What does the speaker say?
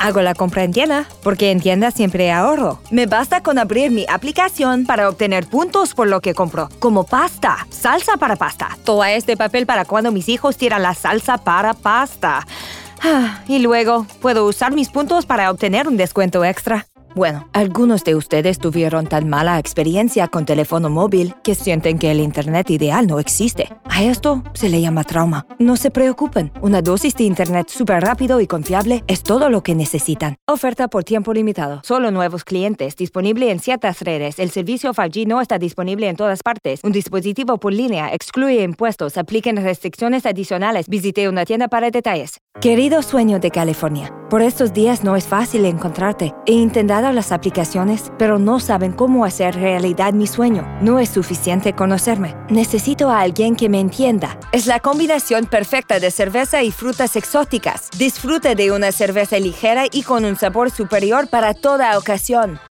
Hago la compra en tienda, porque en tienda siempre ahorro. Me basta con abrir mi aplicación para obtener puntos por lo que compro, como pasta, salsa para pasta, toalla de papel para cuando mis hijos tiran la salsa para pasta. Y luego puedo usar mis puntos para obtener un descuento extra. Bueno, algunos de ustedes tuvieron tan mala experiencia con teléfono móvil que sienten que el internet ideal no existe. A esto se le llama trauma. No se preocupen, una dosis de internet súper rápido y confiable es todo lo que necesitan. Oferta por tiempo limitado. Solo nuevos clientes. Disponible en ciertas redes. El servicio 5G no está disponible en todas partes. Un dispositivo por línea excluye impuestos. Apliquen restricciones adicionales. Visite una tienda para detalles. Querido sueño de California, por estos días no es fácil encontrarte. He intentado las aplicaciones, pero no saben cómo hacer realidad mi sueño. No es suficiente conocerme. Necesito a alguien que me entienda. Es la combinación perfecta de cerveza y frutas exóticas. Disfruta de una cerveza ligera y con un sabor superior para toda ocasión.